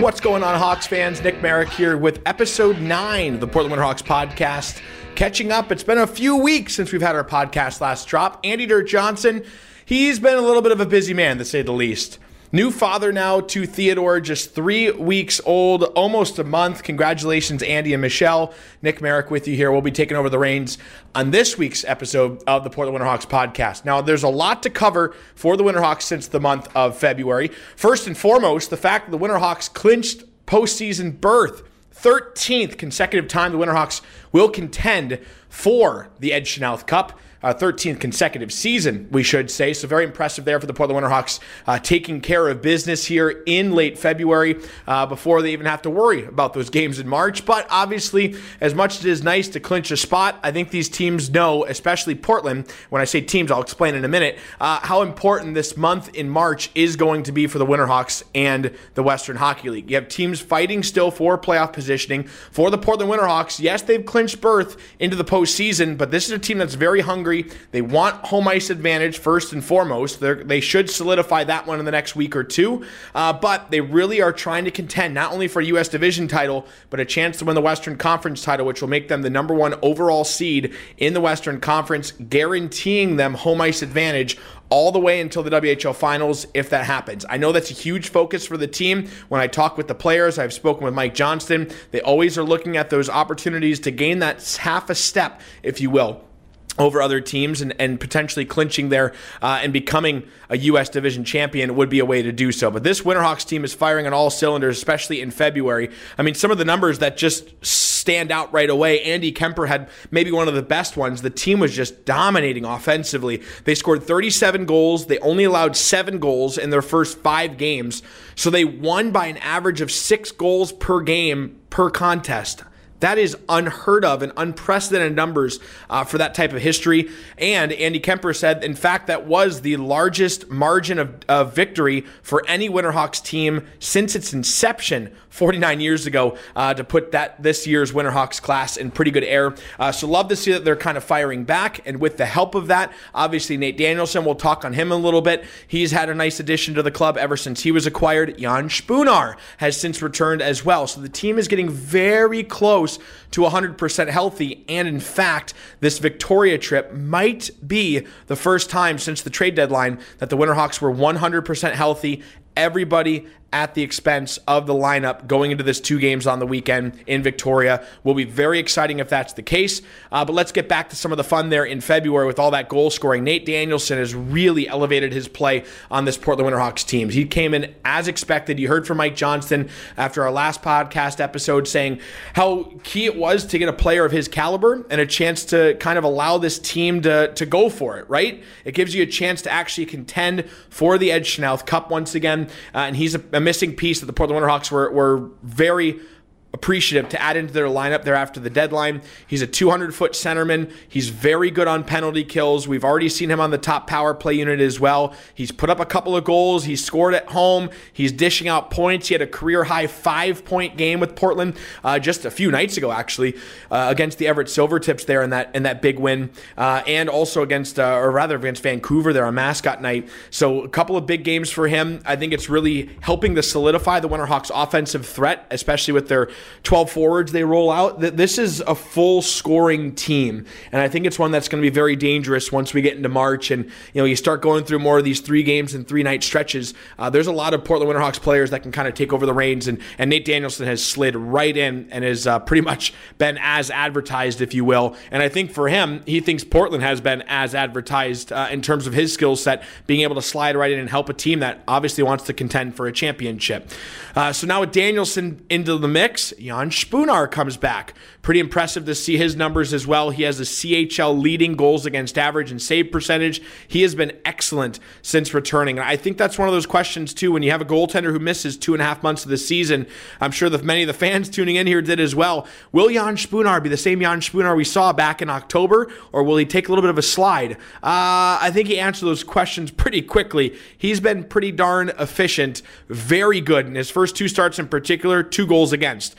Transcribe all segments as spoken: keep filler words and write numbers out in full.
What's going on, Hawks fans? Nick Merrick here with episode nine of the Portland Winterhawks podcast. Catching up, it's been a few weeks since we've had our podcast last drop. Andy Dirt Johnson, he's been a little bit of a busy man, to say the least. New father now to Theodore, just three weeks old, almost a month. Congratulations, Andy and Michelle. Nick Merrick with you here. We'll be taking over the reins on this week's episode of the Portland Winterhawks podcast. Now, there's a lot to cover for the Winterhawks since the month of February. First and foremost, the fact that the Winterhawks clinched postseason berth. thirteenth consecutive time the Winterhawks will contend for the Ed Chynoweth Cup. Uh, thirteenth consecutive season, we should say. So very impressive there for the Portland Winterhawks, uh, taking care of business here in late February uh, before they even have to worry about those games in March. But obviously, as much as it is nice to clinch a spot, I think these teams know, especially Portland, when I say teams, I'll explain in a minute, uh, how important this month in March is going to be for the Winterhawks and the Western Hockey League. You have teams fighting still for playoff positioning. For the Portland Winterhawks, yes, they've clinched berth into the postseason, but this is a team that's very hungry. They want home ice advantage first and foremost. They're, they should solidify that one in the next week or two. Uh, but they really are trying to contend not only for a U S division title, but a chance to win the Western Conference title, which will make them the number one overall seed in the Western Conference, guaranteeing them home ice advantage all the way until the W H L Finals, if that happens. I know that's a huge focus for the team. When I talk with the players, I've spoken with Mike Johnston. They always are looking at those opportunities to gain that half a step, if you will, over other teams, and, and potentially clinching there uh, and becoming a U S division champion would be a way to do so. But this Winterhawks team is firing on all cylinders, especially in February. I mean, some of the numbers that just stand out right away. Andy Kemper had maybe one of the best ones. The team was just dominating offensively. They scored thirty-seven goals. They only allowed seven goals in their first five games. So they won by an average of six goals per game per contest. That is unheard of and unprecedented numbers uh, for that type of history. And Andy Kemper said, in fact, that was the largest margin of, of victory for any Winterhawks team since its inception forty-nine years ago, uh, to put that this year's Winterhawks class in pretty good air. Uh, so love to see that they're kind of firing back. And with the help of that, obviously Nate Danielson, we'll talk on him a little bit. He's had a nice addition to the club ever since he was acquired. Jan Spunar has since returned as well. So the team is getting very close to one hundred percent healthy, and in fact, this Victoria trip might be the first time since the trade deadline that the Winterhawks were one hundred percent healthy. Everybody at the expense of the lineup going into this two games on the weekend in Victoria. Will be very exciting if that's the case. Uh, but let's get back to some of the fun there in February with all that goal scoring. Nate Danielson has really elevated his play on this Portland Winterhawks team. He came in as expected. You heard from Mike Johnston after our last podcast episode saying how key it was to get a player of his caliber and a chance to kind of allow this team to, to go for it, right? It gives you a chance to actually contend for the Ed Chynoweth Cup once again. Uh, and he's a, a missing piece that the Portland Winterhawks were, were very appreciative to add into their lineup there after the deadline. He's a two hundred foot centerman. He's very good on penalty kills. We've already seen him on the top power play unit as well. He's put up a couple of goals. He's scored at home. He's dishing out points. He had a career-high five-point game with Portland uh, just a few nights ago, actually, uh, against the Everett Silvertips there in that in that big win, uh, and also against, uh, or rather against Vancouver there on mascot night. So a couple of big games for him. I think it's really helping to solidify the Winterhawks' offensive threat, especially with their twelve forwards they roll out. This is a full scoring team, and I think it's one that's going to be very dangerous once we get into March and you know you start going through more of these three games and three night stretches. Uh, there's a lot of Portland Winterhawks players that can kind of take over the reins, and, and Nate Danielson has slid right in and has uh, pretty much been as advertised, if you will. And I think for him, he thinks Portland has been as advertised uh, in terms of his skill set, being able to slide right in and help a team that obviously wants to contend for a championship. Uh, so now with Danielson into the mix, Jan Spunar comes back. Pretty impressive to see his numbers as well. He has a C H L leading goals against average and save percentage. He has been excellent since returning. And I think that's one of those questions, too, when you have a goaltender who misses two and a half months of the season. I'm sure that many of the fans tuning in here did as well. Will Jan Spunar be the same Jan Spunar we saw back in October, or will he take a little bit of a slide? Uh, I think he answered those questions pretty quickly. He's been pretty darn efficient, very good in his first two starts in particular, two goals against.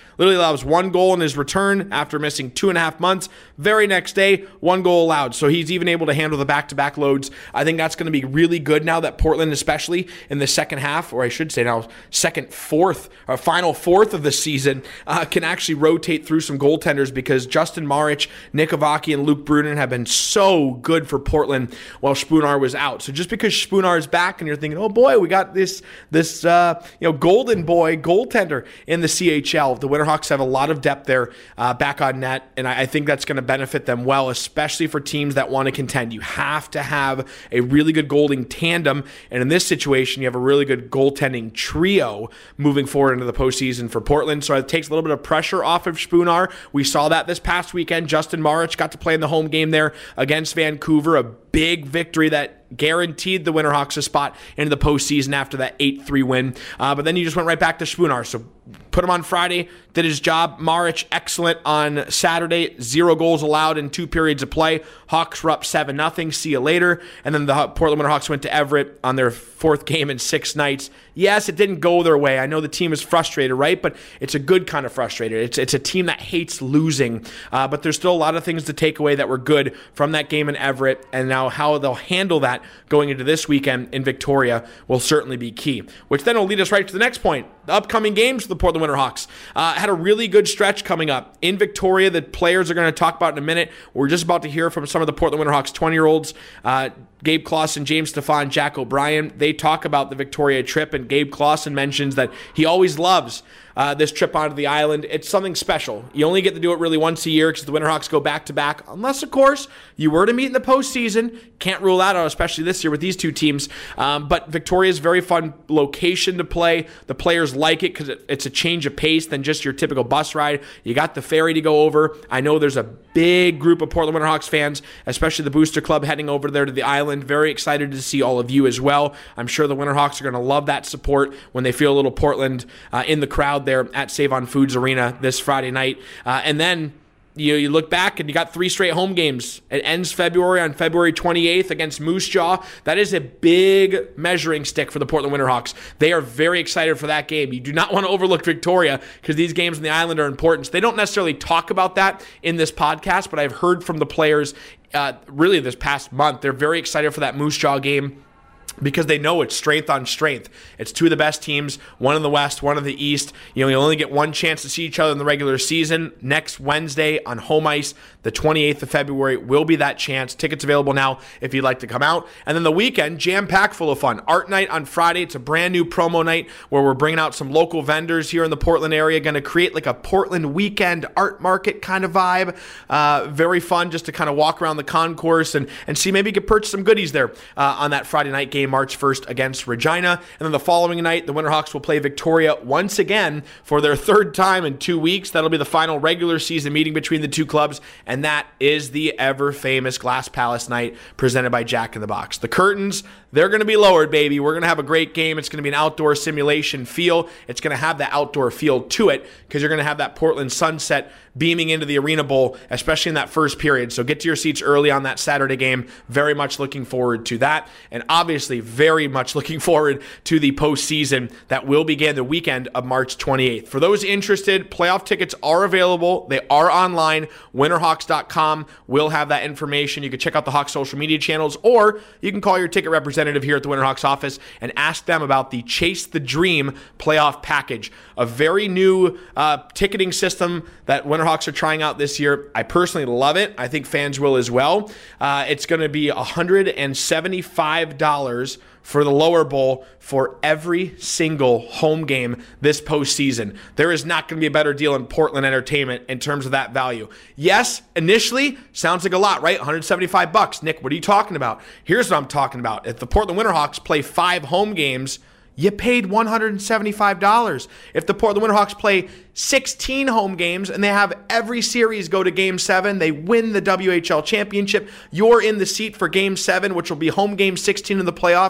Literally allows one goal in his return after missing two and a half months. Very next day, one goal allowed. So he's even able to handle the back-to-back loads. I think that's going to be really good now that Portland, especially in the second half, or I should say now second, fourth, or final fourth of the season, uh, can actually rotate through some goaltenders because Justin Marich, Nick Avaki, and Luke Brunin have been so good for Portland while Spunar was out. So just because Spunar is back and you're thinking, oh boy, we got this this uh, you know golden boy goaltender in the C H L. The Winterhawks have a lot of depth there uh, back on net, and I, I think that's going to benefit them well, especially for teams that want to contend. You have to have a really good goaling tandem, and in this situation, you have a really good goaltending trio moving forward into the postseason for Portland. So it takes a little bit of pressure off of Spunar. We saw that this past weekend. Justin Marich got to play in the home game there against Vancouver, a big victory that guaranteed the Winterhawks a spot into the postseason after that eight three win. Uh, but then you just went right back to Spunar. So put him on Friday, did his job. Marich, excellent on Saturday. Zero goals allowed in two periods of play. Hawks were up seven nothing. See you later. And then the Portland Winterhawks went to Everett on their fourth game in six nights. Yes, it didn't go their way. I know the team is frustrated, right? But it's a good kind of frustrated. It's, it's a team that hates losing. Uh, but there's still a lot of things to take away that were good from that game in Everett. And now how they'll handle that going into this weekend in Victoria will certainly be key, which then will lead us right to the next point. The upcoming games for the Portland Winterhawks uh, had a really good stretch coming up in Victoria that players are going to talk about in a minute. We're just about to hear from some of the Portland Winterhawks twenty-year-olds, uh, Gabe Clausen, James Stefan, Jack O'Brien. They talk about the Victoria trip, and Gabe Clausen mentions that he always loves Uh, this trip onto the island. It's something special. You only get to do it really once a year because the Winterhawks go back-to-back, unless, of course, you were to meet in the postseason. Can't rule that out, especially this year with these two teams. Um, but Victoria is a very fun location to play. The players like it because it, it's a change of pace than just your typical bus ride. You got the ferry to go over. I know there's a big group of Portland Winterhawks fans, especially the Booster Club, heading over there to the island. Very excited to see all of you as well. I'm sure the Winterhawks are going to love that support when they feel a little Portland uh, in the crowd there at Save On Foods Arena this Friday night. Uh, and then you, you look back and you got three straight home games. It ends February on February twenty-eighth against Moose Jaw. That is a big measuring stick for the Portland Winterhawks. They are very excited for that game. You do not want to overlook Victoria because these games on the island are important. So they don't necessarily talk about that in this podcast, but I've heard from the players uh, really this past month. They're very excited for that Moose Jaw game, because they know it's strength on strength. It's two of the best teams, one in the West, one in the East. You know, you only get one chance to see each other in the regular season. Next Wednesday on home ice, the twenty-eighth of February, will be that chance. Tickets available now if you'd like to come out. And then the weekend, jam-packed full of fun. Art night on Friday. It's a brand new promo night where we're bringing out some local vendors here in the Portland area. Going to create like a Portland weekend art market kind of vibe. Uh, very fun just to kind of walk around the concourse and, and see maybe you could purchase some goodies there uh, on that Friday night game, March first against Regina. And then the following night, the Winterhawks will play Victoria once again for their third time in two weeks. That'll be the final regular season meeting between the two clubs. And that is the ever-famous Glass Palace night presented by Jack in the Box. The curtains, they're going to be lowered, baby. We're going to have a great game. It's going to be an outdoor simulation feel. It's going to have that outdoor feel to it because you're going to have that Portland sunset beaming into the Arena Bowl, especially in that first period. So get to your seats early on that Saturday game. Very much looking forward to that. And obviously very much looking forward to the postseason that will begin the weekend of March twenty-eighth. For those interested, playoff tickets are available. They are online. winterhawks dot com will have that information. You can check out the Hawks social media channels, or you can call your ticket representative here at the Winterhawks office and ask them about the Chase the Dream playoff package, a very new uh, ticketing system that Winterhawks are trying out this year. I personally love it. I think fans will as well. Uh, it's going to be one hundred seventy-five dollars for the lower bowl for every single home game this postseason. There is not going to be a better deal in Portland entertainment in terms of that value. Yes, initially, sounds like a lot, right? one hundred seventy-five bucks. Nick, what are you talking about? Here's what I'm talking about. If the Portland Winterhawks play five home games, you paid one hundred seventy-five dollars. If the Portland Winterhawks play sixteen home games and they have every series go to Game seven, they win the W H L championship, you're in the seat for Game seven, which will be home game sixteen in the playoffs,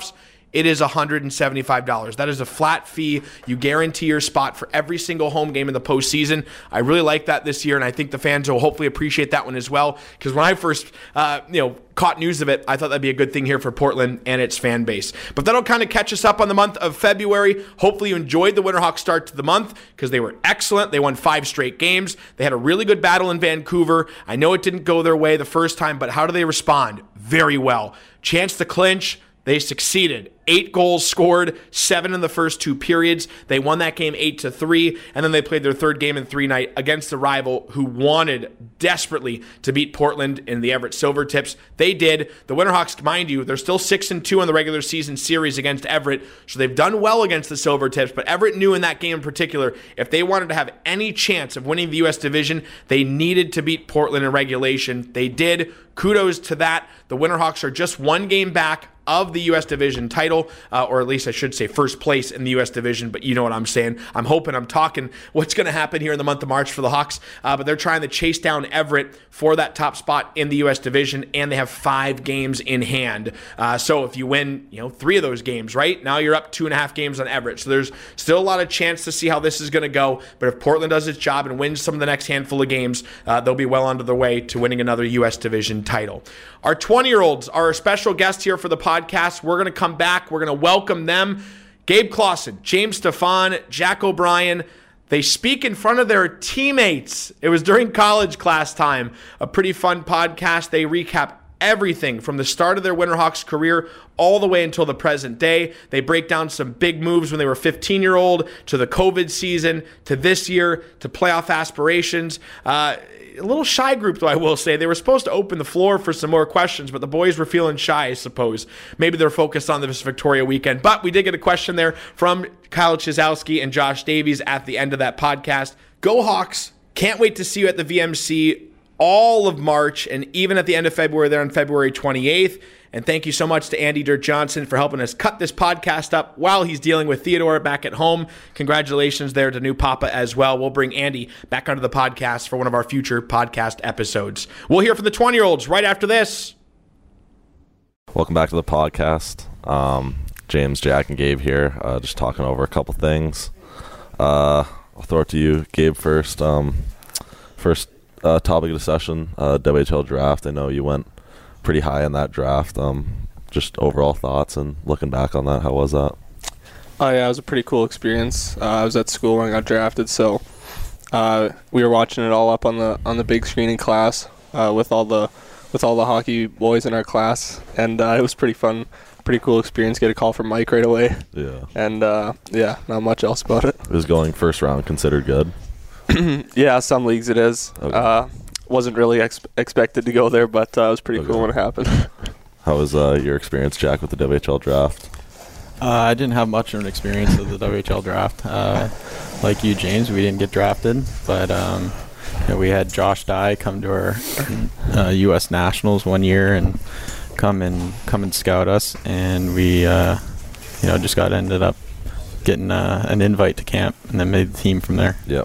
it is one hundred seventy-five dollars. That is a flat fee. You guarantee your spot for every single home game in the postseason. I really like that this year, and I think the fans will hopefully appreciate that one as well, because when I first uh, you know, caught news of it, I thought that'd be a good thing here for Portland and its fan base. But that'll kind of catch us up on the month of February. Hopefully you enjoyed the Winterhawks start to the month, because they were excellent. They won five straight games. They had a really good battle in Vancouver. I know it didn't go their way the first time, but how do they respond? Very well. Chance to clinch. They succeeded. Eight goals scored, seven in the first two periods. They won that game eight to three, and then they played their third game in three night against the rival who wanted desperately to beat Portland in the Everett Silvertips. They did. The Winterhawks, mind you, they're still six and two in the regular season series against Everett, so they've done well against the Silvertips, but Everett knew in that game in particular, if they wanted to have any chance of winning the U S division, they needed to beat Portland in regulation. They did. Kudos to that. The Winterhawks are just one game back of the U S division title, uh, or at least I should say first place in the U S division, but you know what I'm saying. I'm hoping I'm talking what's going to happen here in the month of March for the Hawks, uh, but they're trying to chase down Everett for that top spot in the U S division, and they have five games in hand. Uh, so if you win, you know, three of those games, right, now you're up two and a half games on Everett. So there's still a lot of chance to see how this is going to go, but if Portland does its job and wins some of the next handful of games, uh, they'll be well on their way to winning another U S division title. Our twenty-year-olds are our special guest here for the podcast. We're going to come back. We're going to welcome them. Gabe Clausen, James Stefan, Jack O'Brien. They speak in front of their teammates. It was during college class time. A pretty fun podcast. They recap everything from the start of their Winterhawks career all the way until the present day. They break down some big moves when they were fifteen-year-old, to the COVID season, to this year, to playoff aspirations. Uh, a little shy group, though, I will say. They were supposed to open the floor for some more questions, but the boys were feeling shy, I suppose. Maybe they're focused on this Victoria weekend. But we did get a question there from Kyle Chizowski and Josh Davies at the end of that podcast. Go Hawks. Can't wait to see you at the V M C all of March and even at the end of February there on February twenty-eighth. And thank you so much to Andy Dirt Johnson for helping us cut this podcast up while he's dealing with Theodore back at home. Congratulations there to new Papa as well. We'll bring Andy back onto the podcast for one of our future podcast episodes. We'll hear from the twenty-year-olds right after this. Welcome back to the podcast. Um, James, Jack, and Gabe here, uh, just talking over a couple things. Uh, I'll throw it to you, Gabe, first. Um, first uh, topic of discussion, uh, W H L draft. I know you went pretty high in that draft. Um, just overall thoughts and looking back on that, how was that? Oh yeah, it was a pretty cool experience. Uh, I was at school when I got drafted, so uh, we were watching it all up on the on the big screen in class uh, with all the with all the hockey boys in our class, and uh, it was pretty fun, pretty cool experience. Get a call from Mike right away. Yeah. And uh, yeah, not much else about it. Is going first round considered good? Yeah, some leagues it is. Okay. Uh, wasn't really ex- expected to go there, but uh, it was pretty okay. cool when it happened. How was uh, your experience, Jack, with the W H L draft? Uh, I didn't have much of an experience with the W H L draft. Uh, like you, James, we didn't get drafted, but um, you know, we had Josh Dye come to our, our uh, U S Nationals one year and come and come and scout us, and we, uh, you know, just got ended up getting uh, an invite to camp, and then made the team from there. Yep.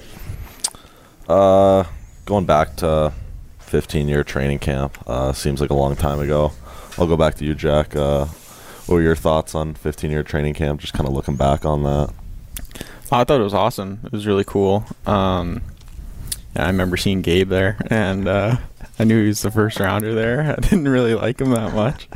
Uh. Going back to fifteen-year training camp, uh, seems like a long time ago. I'll go back to you, Jack. Uh, what were your thoughts on fifteen-year training camp, just kind of looking back on that? I thought it was awesome. It was really cool. Um, yeah, I remember seeing Gabe there, and uh, I knew he was the first rounder there. I didn't really like him that much.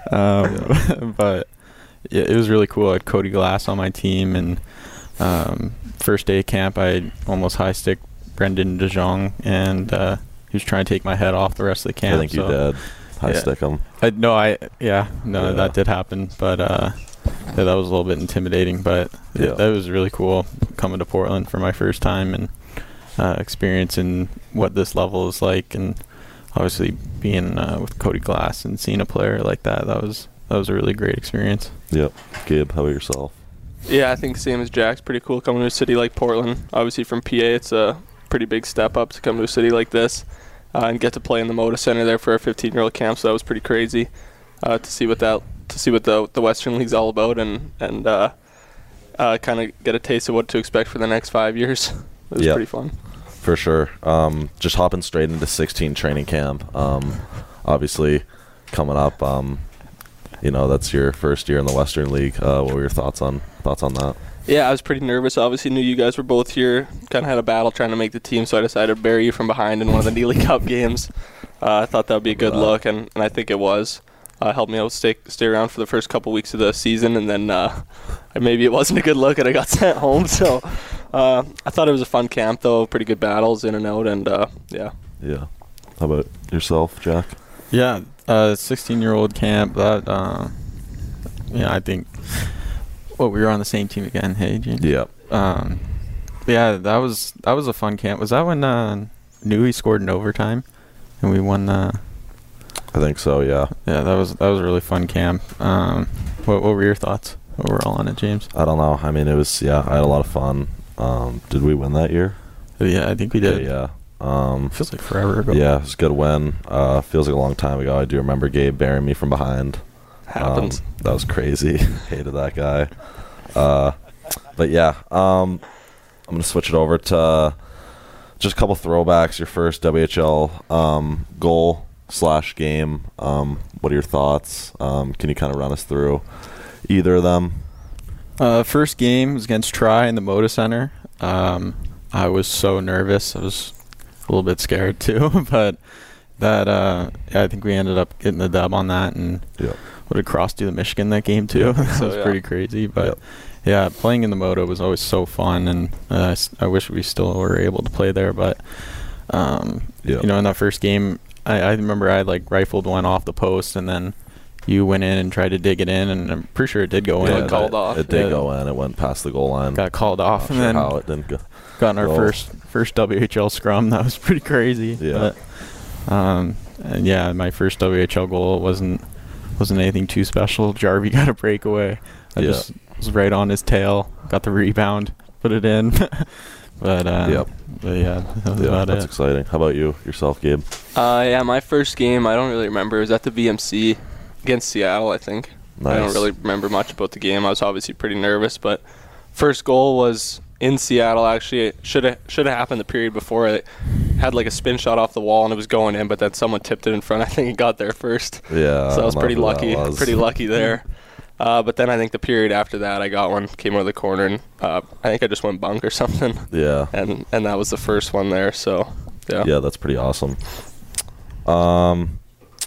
Um, but yeah, it was really cool. I had Cody Glass on my team, and um, first day of camp, I almost high-sticked Brendan DeJong, and uh, he was trying to take my head off the rest of the camp. I think you so, did. High yeah. stick him. I, no, I yeah, no, yeah. that did happen, but uh, yeah, that was a little bit intimidating. But yeah. it, that was really cool coming to Portland for my first time and uh, experiencing what this level is like, and obviously being uh, with Cody Glass and seeing a player like that. That was that was a really great experience. Yep. Gabe, how about yourself? Yeah, I think same as Jack's. Pretty cool coming to a city like Portland. Obviously from P A, it's a pretty big step up to come to a city like this uh, and get to play in the Moda Center there for a fifteen-year-old camp. So that was pretty crazy uh, to see what that to see what the the Western League's all about, and and uh, uh, kind of get a taste of what to expect for the next five years. It was yep. pretty fun. For sure. Um, just hopping straight into sixteen training camp. Um, obviously, coming up. Um, you know, that's your first year in the Western League. Uh, what were your thoughts on thoughts on that? Yeah, I was pretty nervous. Obviously, knew you guys were both here. Kind of had a battle trying to make the team, so I decided to bury you from behind in one of the Neely Cup games. Uh, I thought that would be a good look, and, and I think it was. Uh, helped me out stay stay around for the first couple weeks of the season, and then uh, maybe it wasn't a good look, and I got sent home. So uh, I thought it was a fun camp, though. Pretty good battles in and out, and uh, yeah. Yeah. How about yourself, Jack? Yeah, uh, sixteen-year-old camp. That, uh, yeah, I think. Well, we were on the same team again. Hey, Gene. Yeah. Um, yeah, that was that was a fun camp. Was that when uh, Newey scored in overtime, and we won the? I think so. Yeah. Yeah, that was that was a really fun camp. Um, what what were your thoughts overall on it, James? I don't know. I mean, it was yeah. I had a lot of fun. Um, did we win that year? Yeah, I think we did. Yeah. yeah. Um, Feels like forever ago. Yeah, it was a good win. Uh, feels like a long time ago. I do remember Gabe burying me from behind. Happens. Um, that was crazy. Hated that guy. Uh, but yeah, um, I'm gonna switch it over to uh, just a couple throwbacks. Your first W H L um, goal slash game. Um, what are your thoughts? Um, can you kind of run us through either of them? Uh, first game was against Tri in the Moda Center. Um, I was so nervous. I was a little bit scared too, but that uh, yeah, I think we ended up getting the dub on that, and Yep. would have crossed through the Michigan that game too. That So, was yeah. pretty crazy, but Yep. yeah, playing in the Moda was always so fun, and uh, I s- I wish we still were able to play there, but um, Yep. you know, in that first game, I, I remember I like rifled one off the post, and then you went in and tried to dig it in, and I'm pretty sure it did go Yeah, in. it called but off. It did Yeah. go in. It went past the goal line. Got called off, Not and sure then how it didn't go. got in our go. first first W H L scrum. That was pretty crazy. Yeah. But, um, and yeah, my first W H L goal wasn't wasn't anything too special. Jarvie got a breakaway. I Yeah. just was right on his tail, got the rebound, put it in. but, uh, Yep. but yeah, that was Yeah, about that's it. exciting. How about you, yourself, Gabe? Uh, yeah, my first game, I don't really remember. It was at the V M C against Seattle, I think. I don't Nice. really remember much about the game. I was obviously pretty nervous, but first goal was in Seattle. Actually, it should have should have happened the period before. It had like a spin shot off the wall and it was going in, but then someone tipped it in front. I think it got there first. Yeah. so I was don't know pretty who that lucky. was. Pretty lucky there. Uh, but then I think the period after that, I got one, came out of the corner, and uh, I think I just went bunk or something, Yeah. and and that was the first one there. So yeah. Yeah, that's pretty awesome. Um,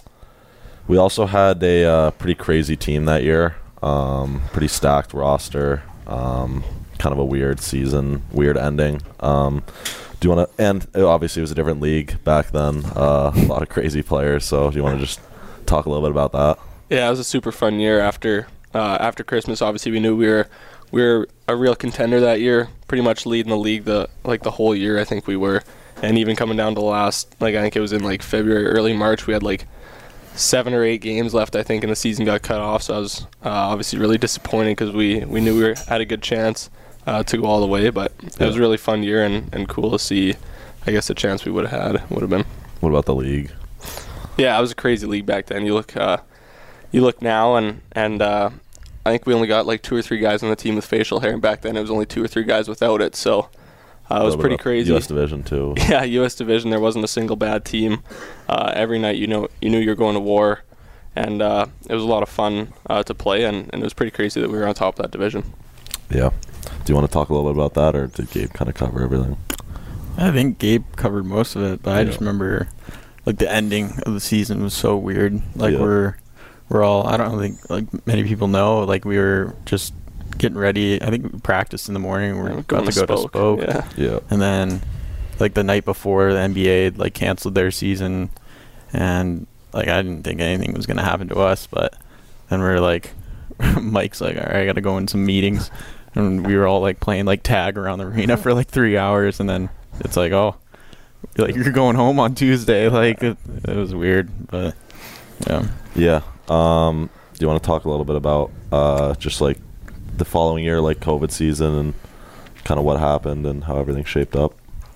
we also had a uh, pretty crazy team that year. Um, pretty stacked roster. Um, kind of a weird season, weird ending. Um, do you want to? And uh, obviously, it was a different league back then. Uh, a lot of crazy players. So, do you want to just talk a little bit about that? Yeah, it was a super fun year after uh, after Christmas. Obviously, we knew we were we were a real contender that year. Pretty much leading the league the like the whole year. I think we were, and even coming down to the last, like I think it was in like February, early March. We had like seven or eight games left, I think, and the season got cut off. So I was uh, obviously really disappointed because we we knew we were, had a good chance uh, to go all the way. But it was a really fun year and, and cool to see. I guess the chance we would have had would have been. What about the league? Yeah, it was a crazy league back then. You look, uh, you look now, and and uh, I think we only got like two or three guys on the team with facial hair, and back then it was only two or three guys without it. So uh, it was pretty crazy. U S Division too. Yeah, U S Division. There wasn't a single bad team. Uh, every night, you know, you knew you were going to war, and uh, it was a lot of fun uh, to play, and, and it was pretty crazy that we were on top of that division. Yeah. Do you want to talk a little bit about that, or did Gabe kind of cover everything? I think Gabe covered most of it, but I Yeah. just remember like the ending of the season was so weird. Like Yeah. we're we're all I don't think like many people know. Like we were just getting ready. I think we practiced in the morning. We We're Yeah, about going to go to Spoke, Yeah. Yeah. and then like the night before the N B A like canceled their season, and like I didn't think anything was gonna happen to us, but then we we're like, Mike's like, all right, I gotta go in some meetings, and we were all like playing like tag around the arena for like three hours, and then it's like, oh, like you're going home on Tuesday. Like it, it was weird, but yeah. Yeah. Um, do you want to talk a little bit about uh, just like the following year, like COVID season, and kind of what happened and how everything shaped up?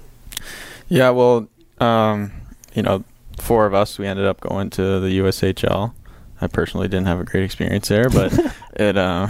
Yeah, well, um, you know, four of us, we ended up going to the U S H L. I personally didn't have a great experience there, but it. Uh,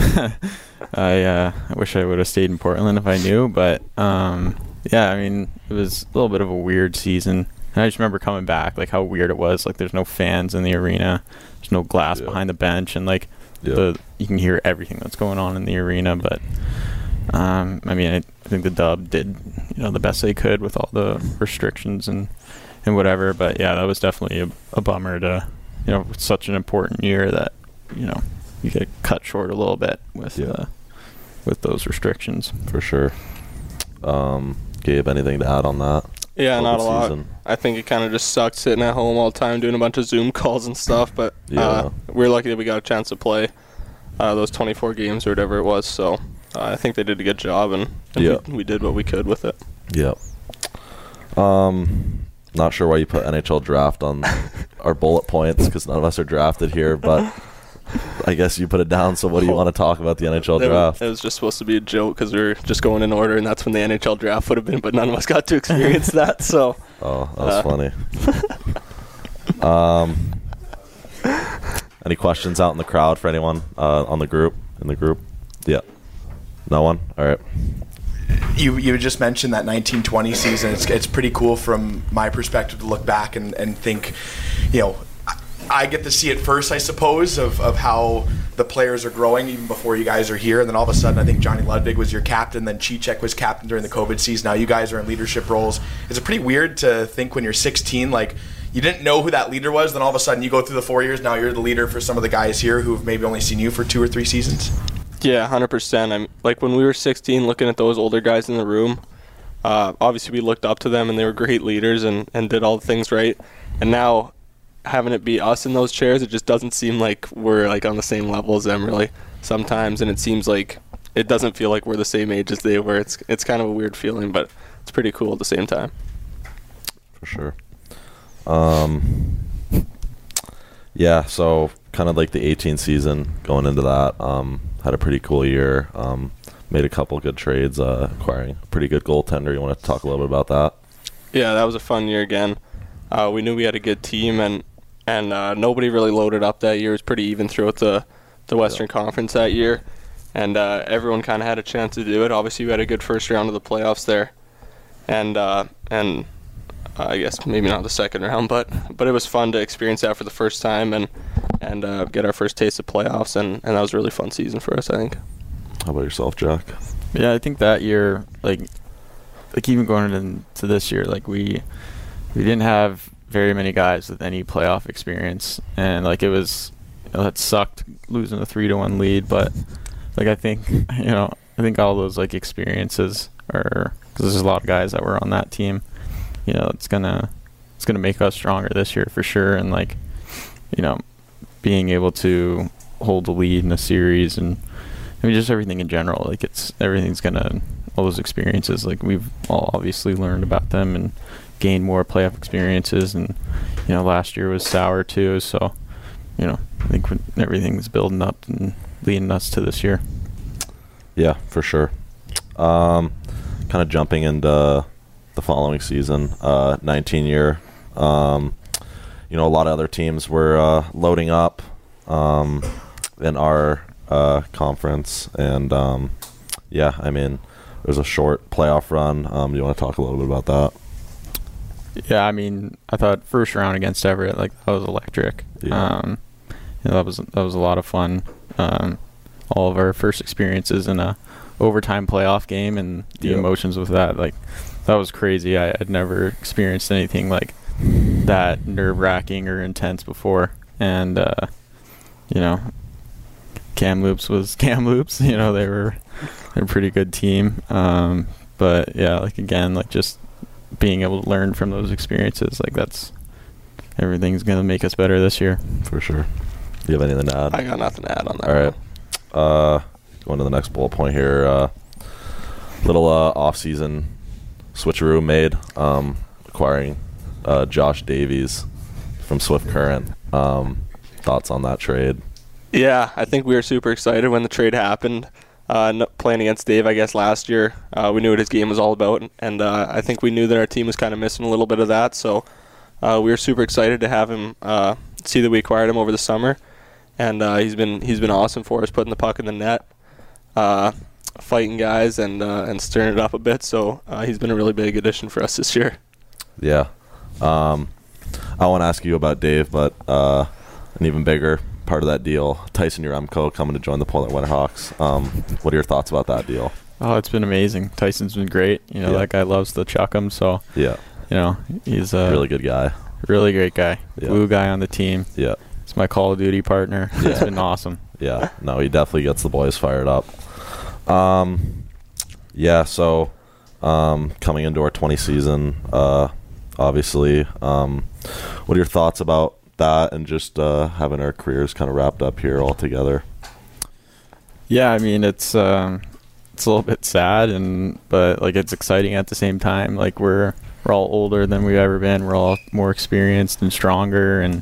I uh, I wish I would have stayed in Portland if I knew, but um, yeah, I mean, it was a little bit of a weird season. And I just remember coming back, like how weird it was. Like there's no fans in the arena, there's no glass Yeah. behind the bench, and like Yeah. the you can hear everything that's going on in the arena. But um, I mean, I, I think the Dub did you know the best they could with all the restrictions and and whatever. But yeah, that was definitely a, a bummer to you know it's such an important year that you know you get cut short a little bit with Yeah. uh, with those restrictions. For sure. Um, Gabe, anything to add on that? Yeah, not a COVID lot. season? I think it kind of just sucked sitting at home all the time doing a bunch of Zoom calls and stuff. But Yeah. uh, we are lucky that we got a chance to play uh, those twenty-four games or whatever it was. So uh, I think they did a good job, and, and Yeah. we, we did what we could with it. Yep. Um, not sure why you put N H L draft on our bullet points because none of us are drafted here, but I guess you put it down. So what do you want to talk about the N H L It, draft? it was just supposed to be a joke because we were just going in order, and that's when the N H L draft would have been. But none of us got to experience that. So Oh, that was uh, funny. um, any questions out in the crowd for anyone uh, on the group? In the group? Yeah. No one? All right. You you just mentioned that nineteen twenty season. It's it's pretty cool from my perspective to look back and, and think, you know, I- I get to see it first, I suppose, of, of how the players are growing even before you guys are here. And then all of a sudden, I think Johnny Ludwig was your captain. Then Cicek was captain during the COVID season. Now you guys are in leadership roles. Is it pretty weird to think when you're sixteen, like you didn't know who that leader was, then all of a sudden you go through the four years, now you're the leader for some of the guys here who've maybe only seen you for two or three seasons? yeah, one hundred percent. I'm like when we were sixteen, looking at those older guys in the room. Uh, obviously, we looked up to them, and they were great leaders and, and did all the things right. And now, having it be us in those chairs, it just doesn't seem like we're like on the same level as them really sometimes, and it seems like it doesn't feel like we're the same age as they were. It's it's kind of a weird feeling, but it's pretty cool at the same time. For sure. Um, yeah, so kind of like the eighteen season going into that. Um, had a pretty cool year. Um, made a couple good trades, uh, acquiring a pretty good goaltender. You want to talk a little bit about that? Yeah, that was a fun year again. Uh, we knew we had a good team, and and uh, nobody really loaded up that year. It was pretty even throughout the, the Western Yeah. Conference that year, and uh, everyone kind of had a chance to do it. Obviously, we had a good first round of the playoffs there, and uh, and uh, I guess maybe not the second round, but but it was fun to experience that for the first time and and uh, get our first taste of playoffs, and, and that was a really fun season for us, I think. How about yourself, Jack? Yeah, I think that year, like, like even going into this year, like we we didn't have very many guys with any playoff experience, and like it was, you know, that sucked losing a three to one lead. But like I think, you know, I think all those like experiences are because there's a lot of guys that were on that team. You know, it's gonna it's gonna make us stronger this year for sure, and like, you know, being able to hold the lead in a series and. I mean, just everything in general. Like, it's everything's gonna all those experiences. Like, we've all obviously learned about them and gained more playoff experiences. And you know, last year was sour too. So, you know, I think when everything's building up and leading us to this year. Yeah, for sure. Um, kind of jumping into the following season, uh, nineteen year. Um, you know, a lot of other teams were uh, loading up um, in our uh, conference, and um, yeah, I mean, there's a short playoff run. Um, do you want to talk a little bit about that? Yeah, I mean, I thought first round against Everett, like that was electric. Yeah. Um, you know, that was that was a lot of fun. Um, all of our first experiences in a overtime playoff game and the Yeah. emotions with that, like that was crazy. I had never experienced anything like that nerve wracking or intense before, and uh, you know, Kamloops was Kamloops. You know, they were they're a pretty good team. Um, but yeah, like again, like just being able to learn from those experiences, like that's everything's gonna make us better this year. For sure. Do you have anything to add? I got nothing to add on that. All right. Uh, going to the next bullet point here. Uh, little uh, off-season switcheroo made, um, acquiring uh, Josh Davies from Swift Current. Um, thoughts on that trade? Yeah, I think we were super excited when the trade happened. Uh, n- playing against Dave, I guess, last year, uh, we knew what his game was all about, and uh, I think we knew that our team was kind of missing a little bit of that, so uh, we were super excited to have him, uh, see that we acquired him over the summer, and uh, he's been he's been awesome for us, putting the puck in the net, uh, fighting guys, and uh, and stirring it up a bit, so uh, he's been a really big addition for us this year. Yeah. Um, I want to ask you about Dave, but uh, an even bigger part of that deal, Tyson Uremko coming to join the Portland Winterhawks. Um, what are your thoughts about that deal? Oh, it's been amazing. Tyson's been great. You know, Yeah. that guy loves to chuck him, so, Yeah, you know, he's a really good guy. really great guy. Yeah. Blue guy on the team. Yeah, It's my Call of Duty partner. Yeah. It's been awesome. yeah. No, he definitely gets the boys fired up. Um, yeah. So, um, coming into our twenty season, uh, obviously, um, what are your thoughts about that and just uh, having our careers kind of wrapped up here all together? Yeah, I mean, it's um, it's a little bit sad, and but like it's exciting at the same time. Like we're we're all older than we've ever been. We're all more experienced and stronger, and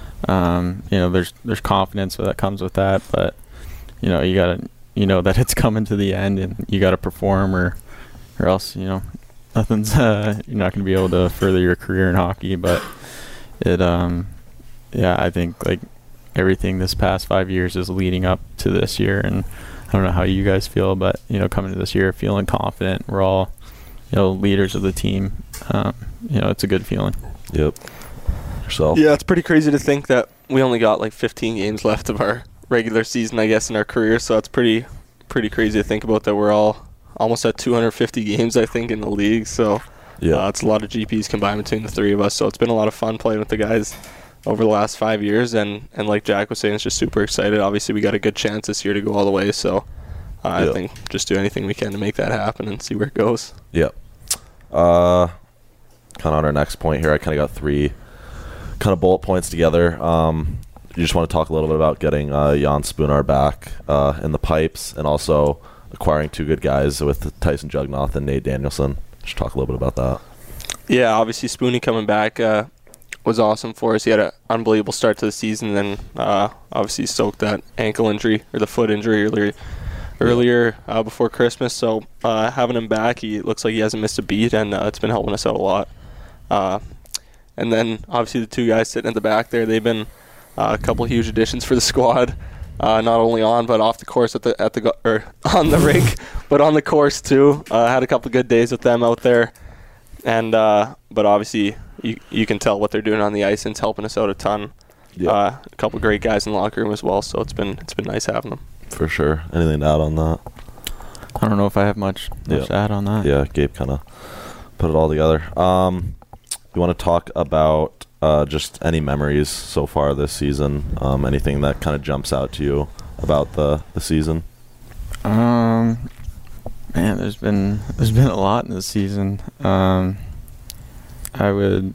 um, you know, there's there's confidence that comes with that. But you know, you gotta you know that it's coming to the end, and you gotta perform, or or else you know nothing's uh, you're not gonna be able to further your career in hockey. But it um, yeah, I think like everything this past five years is leading up to this year, and I don't know how you guys feel, but you know, coming to this year feeling confident, we're all you know leaders of the team. Um, you know, it's a good feeling. Yep. Yourself? Yeah, it's pretty crazy to think that we only got like fifteen games left of our regular season, I guess, in our career. So it's pretty pretty crazy to think about that we're all almost at two hundred fifty games, I think, in the league. So Yeah. uh, it's a lot of G Ps combined between the three of us. So it's been a lot of fun playing with the guys over the last five years. And, and like Jack was saying, it's just super excited. Obviously, we got a good chance this year to go all the way. So uh, Yeah. I think just do anything we can to make that happen and see where it goes. Yep. Uh, kind of on our next point here, I kind of got three kind of bullet points together. Um, you just want to talk a little bit about getting uh, Jan Spoonar back uh, in the pipes, and also acquiring two good guys with Tyson Jugnoth and Nate Danielson. Just talk a little bit about that. Yeah, obviously Spoonie coming back uh, was awesome for us. He had an unbelievable start to the season, and then uh, obviously soaked that ankle injury or the foot injury earlier earlier uh, before Christmas. So uh, having him back, he looks like he hasn't missed a beat, and uh, it's been helping us out a lot. Uh, and then obviously the two guys sitting at the back there, they've been uh, a couple huge additions for the squad. Uh, not only on but off the course at the at the go- or on the rink, but on the course too. Uh, had a couple good days with them out there, and uh, but obviously you you can tell what they're doing on the ice, and it's helping us out a ton. Yeah. Uh, a couple great guys in the locker room as well, so it's been it's been nice having them. For sure. Anything to add on that? I don't know if I have much, much Yeah. to add on that. Yeah, Gabe kind of put it all together. Um, you want to talk about uh, just any memories so far this season? Um, anything that kind of jumps out to you about the, the season? Um, man, there's been there's been a lot in this season. Um, I would,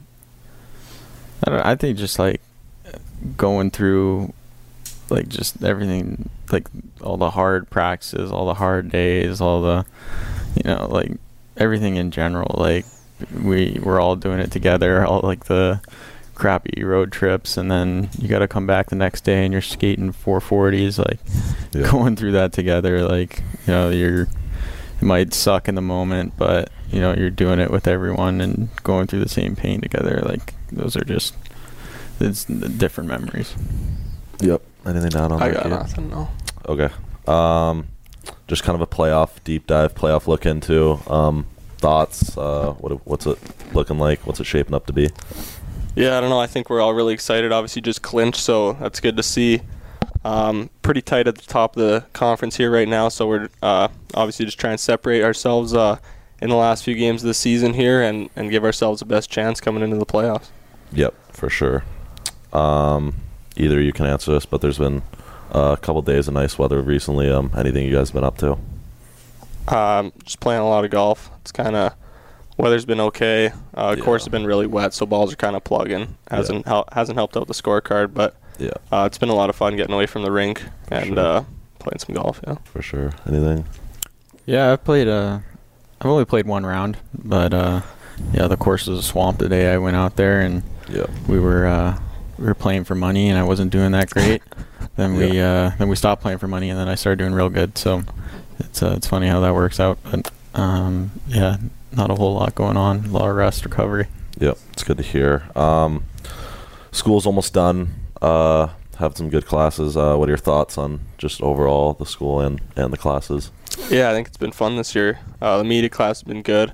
I don't. I think just like going through, like just everything, like all the hard practices, all the hard days, all the, you know, like everything in general. Like we we're all doing it together. All like the crappy road trips, and then you got to come back the next day and you're skating four forties, like Yeah. going through that together. Like, you know, you're it might suck in the moment, but you know, you're doing it with everyone and going through the same pain together. Like those are just it's different memories. Yep. Anything to add on I that, got Gabe? nothing. No. Okay. Um, just kind of a playoff deep dive, playoff look into um, thoughts. Uh, what what's it looking like? What's it shaping up to be? Yeah, I don't know. I think we're all really excited. Obviously, just clinched, so that's good to see. Um, pretty tight at the top of the conference here right now, so we're uh, obviously just trying to separate ourselves uh, in the last few games of the season here and, and give ourselves the best chance coming into the playoffs. Yep, for sure. Um, either you can answer this, but there's been uh, a couple days of nice weather recently. Um, anything you guys been up to? Um, just playing a lot of golf. It's kind of weather's been okay. Uh, Yeah. Course has been really wet, so balls are kind of plugging. Hasn't hel- hasn't helped out the scorecard, but Yeah, uh, it's been a lot of fun getting away from the rink and sure. uh, playing some golf. Yeah. for sure. Anything? Yeah, I've played uh I've only played one round, but uh yeah, the course was a swamp today. I went out there and Yeah. we were uh we were playing for money and I wasn't doing that great. then we uh then we stopped playing for money and then I started doing real good. So it's uh, it's funny how that works out, but um yeah, not a whole lot going on. A lot of rest, recovery. Yep, it's good to hear. Um, school's almost done. Uh, have some good classes. Uh, what are your thoughts on just overall the school and, and the classes? Yeah, I think it's been fun this year. Uh, the media class has been good.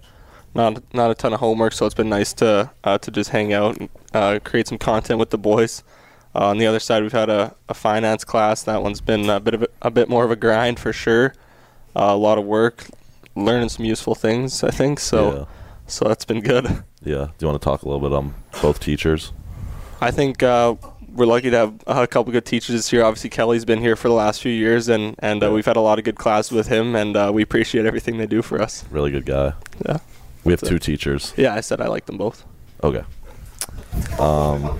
not not a ton of homework, so it's been nice to uh, to just hang out and uh, create some content with the boys. Uh, on the other side, we've had a, a finance class. That one's been a bit of a, a bit more of a grind for sure. Uh, a lot of work, learning some useful things, I think. So, Yeah. so that's been good. Yeah. Do you want to talk a little bit on both teachers? I think uh, we're lucky to have a couple good teachers this year. Obviously, Kelly's been here for the last few years, and, and uh, we've had a lot of good classes with him, and uh, we appreciate everything they do for us. Really good guy. Yeah. We have So- two teachers. Yeah, I said I like them both. Okay. Um,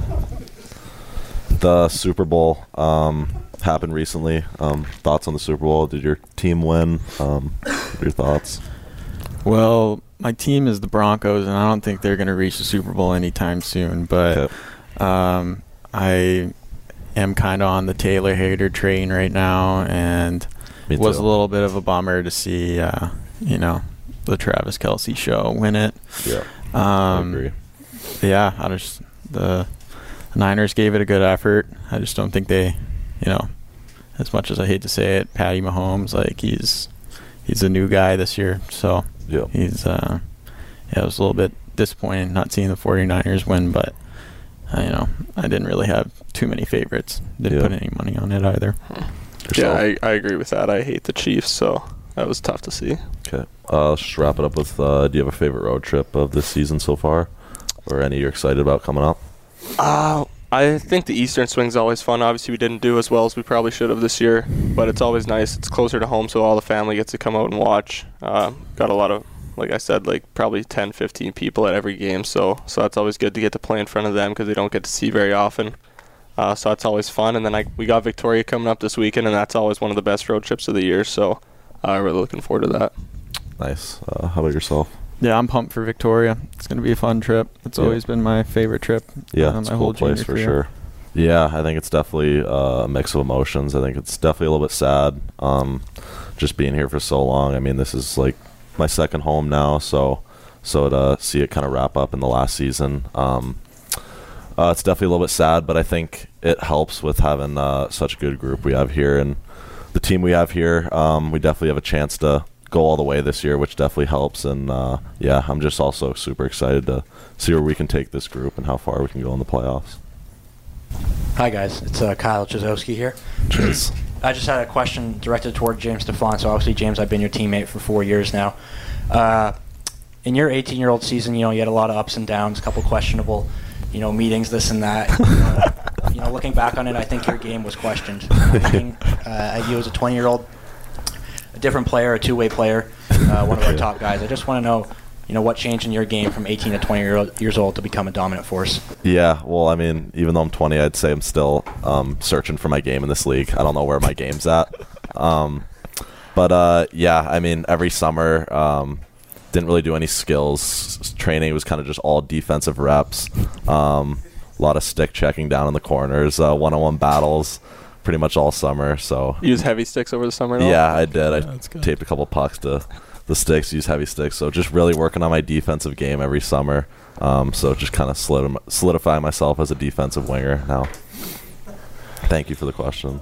the Super Bowl um, happened recently. Um, thoughts on the Super Bowl? Did your team win? Um, what are your thoughts? Well, my team is the Broncos, and I don't think they're going to reach the Super Bowl anytime soon. But Okay. um, I am kind of on the Taylor hater train right now, and Me it was too. a little bit of a bummer to see, uh, you know, the Travis Kelce show win it. Yeah. I Um, agree. Yeah, I just the Niners gave it a good effort. I just don't think they, you know, as much as I hate to say it, Patty Mahomes, like he's he's a new guy this year, so Yeah. he's uh, yeah, it was a little bit disappointing not seeing the 49ers win, but uh, you know, I didn't really have too many favorites. Didn't Yeah. put any money on it either. Yeah, Yourself? I, I agree with that. I hate the Chiefs, so that was tough to see. Okay. Uh, let's just wrap it up with, uh, do you have a favorite road trip of this season so far? Or any you're excited about coming up? Uh, I think the Eastern Swing's always fun. Obviously, we didn't do as well as we probably should have this year, but it's always nice. It's closer to home, so all the family gets to come out and watch. Uh, got a lot of, like I said, like probably ten, fifteen people at every game, so so that's always good to get to play in front of them because they don't get to see very often. Uh, so that's always fun. And then I, we got Victoria coming up this weekend, and that's always one of the best road trips of the year, so I'm uh, really looking forward to that. Nice. Uh, how about yourself? Yeah, I'm pumped for Victoria. It's going to be a fun trip. It's Yeah. always been my favorite trip. Yeah, uh, it's my a whole cool place junior for career. sure. Yeah, I think it's definitely uh, a mix of emotions. I think it's definitely a little bit sad um, just being here for so long. I mean, this is like my second home now, so so to see it kind of wrap up in the last season, um, uh, it's definitely a little bit sad, but I think it helps with having uh, such a good group we have here. And the team we have here, um, we definitely have a chance to go all the way this year, which definitely helps. And uh, yeah, I'm just also super excited to see where we can take this group and how far we can go in the playoffs. Hi guys, it's uh, Kyle Chazowski here. Cheers. I just had a question directed toward James Stefan. So obviously, James, I've been your teammate for four years now. Uh, in your eighteen-year-old season, you know, you had a lot of ups and downs, a couple questionable, you know, meetings, this and that. You know, you know, looking back on it, I think your game was questioned. Looking, uh, at you as a twenty-year-old, a different player, a two-way player, uh, one of our top guys. I just want to know, you know, what changed in your game from eighteen to twenty years old to become a dominant force? Yeah, well, I mean, even though I'm twenty, I'd say I'm still um, searching for my game in this league. I don't know where my game's at. Um, but, uh, yeah, I mean, every summer, um, didn't really do any skills training. It was kind of just all defensive reps. Um, a lot of stick checking down in the corners, uh, one-on-one battles pretty much all summer. So You use heavy sticks over the summer at all? yeah, I did. I that's good. taped a couple pucks to the sticks, use heavy sticks. So just really working on my defensive game every summer. Um, so just kind of solid, solidifying myself as a defensive winger now. Thank you for the question.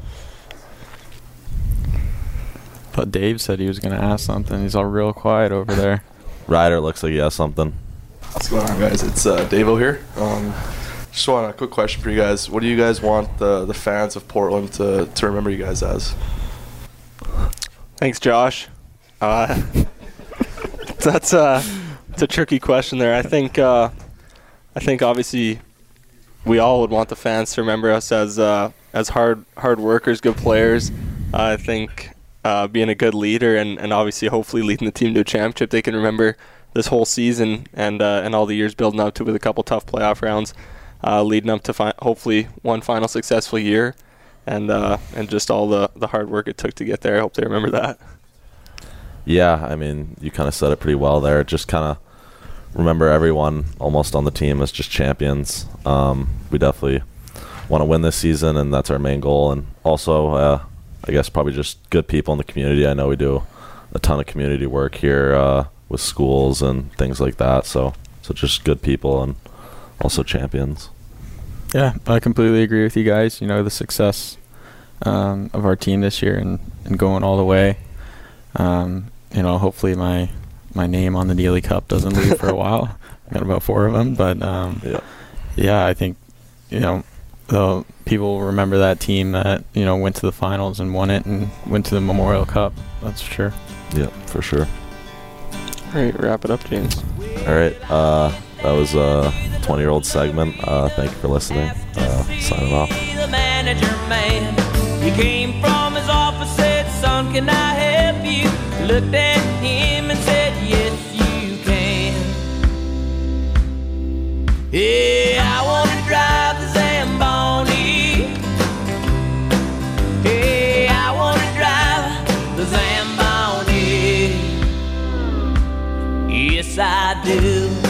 But Dave said he was going to ask something. He's all real quiet over there. Ryder looks like he has something. What's going on, guys? It's uh, Dave-O here. Um, just want a quick question for you guys. What do you guys want the, the fans of Portland to, to remember you guys as? Thanks, Josh. Uh, that's uh, it's a tricky question there. I think uh, I think obviously we all would want the fans to remember us as uh, as hard hard workers, good players. Uh, I think uh, being a good leader and, and obviously hopefully leading the team to a championship. They can remember this whole season and uh, and all the years building up to with a couple tough playoff rounds, uh, leading up to fi- hopefully one final successful year, and uh, and just all the, the hard work it took to get there. I hope they remember that. Yeah, I mean, you kind of said it pretty well there. Just kind of remember everyone almost on the team as just champions. Um, we definitely want to win this season, and that's our main goal. And also, uh, I guess probably just good people in the community. I know we do a ton of community work here uh, with schools and things like that. So, so just good people and also champions. Yeah, I completely agree with you guys. You know, the success um, of our team this year and, and going all the way. Um, you know, hopefully my my name on the Daily Cup doesn't leave for a while. I got about four of them, but um, Yeah. yeah, I think you know the people will remember that team that you know went to the finals and won it and went to the Memorial Cup. That's for sure. Yeah, for sure. All right, wrap it up, James. All right. Uh, that was a twenty-year-old segment. Uh, thank you for listening. Uh, signing off. The manager man, he came from his office, said, "Son, can I help you?" Looked at him and said, "Yes, you can." Yeah, I want to drive the Zamboni. Hey, I want to drive the Zamboni. Yes, I do.